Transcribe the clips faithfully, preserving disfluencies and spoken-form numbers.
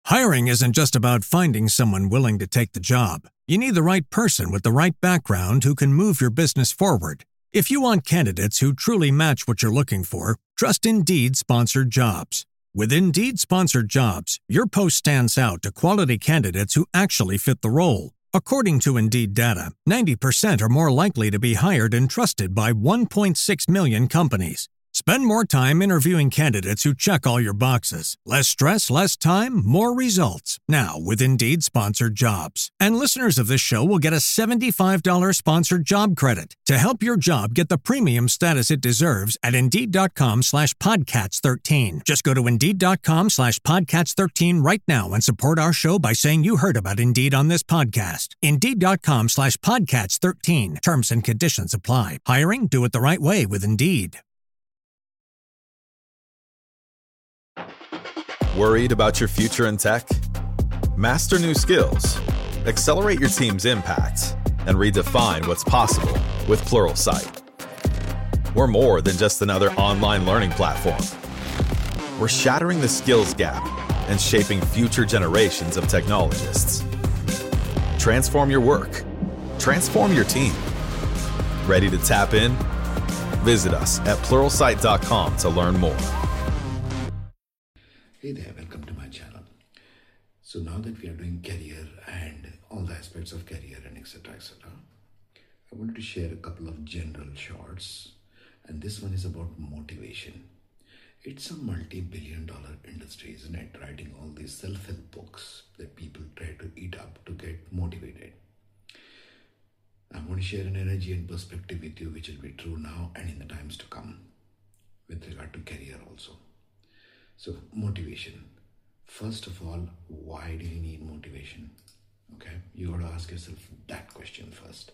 Hiring isn't just about finding someone willing to take the job. You need the right person with the right background who can move your business forward. If you want candidates who truly match what you're looking for, trust Indeed Sponsored Jobs. With Indeed Sponsored Jobs, your post stands out to quality candidates who actually fit the role. According to Indeed data, ninety percent are more likely to be hired and trusted by one point six million companies. Spend more time interviewing candidates who check all your boxes. Less stress, less time, more results. Now with Indeed Sponsored Jobs. And listeners of this show will get a seventy-five dollars sponsored job credit to help your job get the premium status it deserves at Indeed.com slash Podcats 13. Just go to Indeed.com slash Podcats 13 right now and support our show by saying you heard about Indeed on this podcast. Indeed.com slash Podcats 13. Terms and conditions apply. Hiring? Do it the right way with Indeed. Worried about your future in tech? Master new skills, accelerate your team's impact, and redefine what's possible with Pluralsight. We're more than just another online learning platform. We're shattering the skills gap and shaping future generations of technologists. Transform your work. Transform your team. Ready to tap in? Visit us at pluralsight dot com to learn more. Hey there, welcome to my channel. So now that we are doing career and all the aspects of career and etc etc, I wanted to share a couple of general shorts, and this one is about motivation. It's a multi-billion dollar industry, isn't it? Writing all these self-help books that people try to eat up to get motivated. I want to share an energy and perspective with you which will be true now and in the times to come with regard to career also. So motivation. First of all, why do you need motivation? Okay, you got to ask yourself that question first.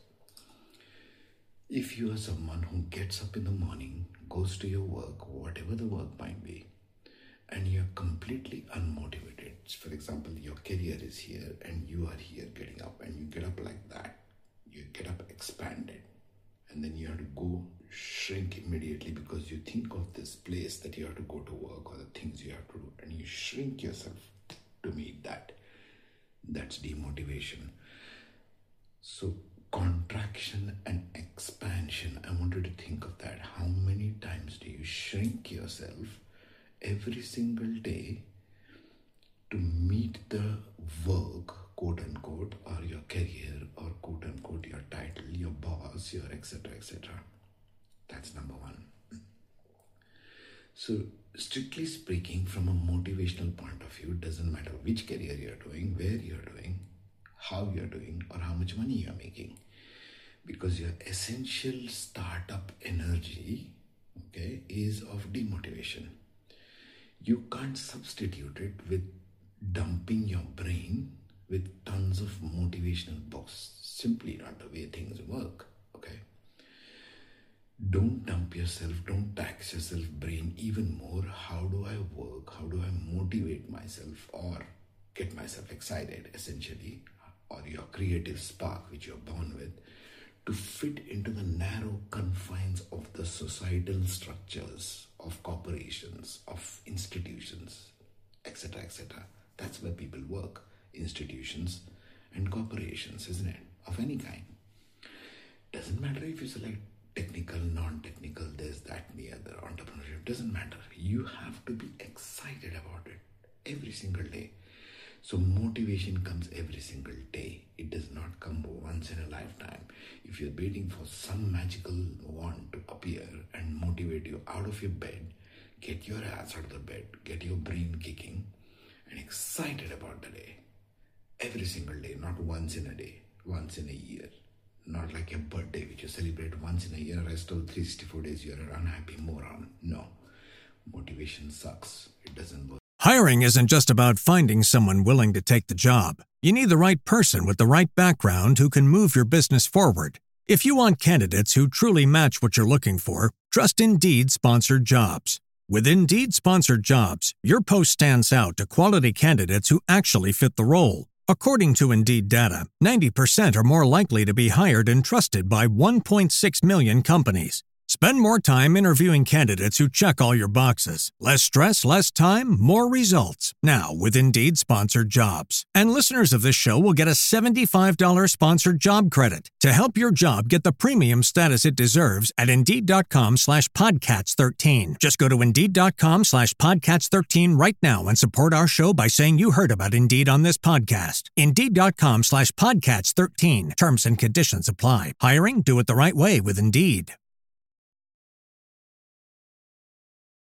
If you are someone who gets up in the morning, goes to your work, whatever the work might be, and you're completely unmotivated. For example, your career is here and you are here getting up, and you get up like that. You get up expanded, and then you have to go shrink immediately because you think of this place that you have to go to work or the things you have to do, and you shrink yourself to meet that. That's demotivation. So contraction and expansion, I want you to think of that. How many times do you shrink yourself every single day to meet the work, quote unquote, or your career, or quote unquote your title, your boss, your etc etc. That's number one. So strictly speaking, from a motivational point of view, it doesn't matter which career you're doing, where you're doing, how you're doing, or how much money you're making, because your essential startup energy, okay, is of demotivation. You can't substitute it with dumping your brain with tons of motivational books. Simply not the way things work, okay? Don't dump yourself, don't tax yourself brain even more. How do I work? How do I motivate myself or get myself excited, essentially, or your creative spark which you're born with, to fit into the narrow confines of the societal structures of corporations, of institutions, etc, et cetera. That's where people work. Institutions and corporations, isn't it? Of any kind. Doesn't matter if you select technical, non-technical, this, that, and the other, entrepreneurship, doesn't matter. You have to be excited about it every single day. So motivation comes every single day. It does not come once in a lifetime. If you're waiting for some magical wand to appear and motivate you out of your bed, get your ass out of the bed, get your brain kicking and excited about the day. Every single day, not once in a day, once in a year. Not like a birthday which you celebrate once in a year, rest of three hundred sixty-four days you're an unhappy moron. No. Motivation sucks. It doesn't work. Hiring isn't just about finding someone willing to take the job. You need the right person with the right background who can move your business forward. If you want candidates who truly match what you're looking for, trust Indeed Sponsored Jobs. With Indeed Sponsored Jobs, your post stands out to quality candidates who actually fit the role. According to Indeed data, ninety percent are more likely to be hired and trusted by one point six million companies. Spend more time interviewing candidates who check all your boxes. Less stress, less time, more results. Now, with Indeed Sponsored Jobs. And listeners of this show will get a seventy-five dollars sponsored job credit to help your job get the premium status it deserves at Indeed.com slash Podcats 13. Just go to Indeed.com slash Podcats 13 right now and support our show by saying you heard about Indeed on this podcast. Indeed.com slash Podcats 13. Terms and conditions apply. Hiring? Do it the right way with Indeed.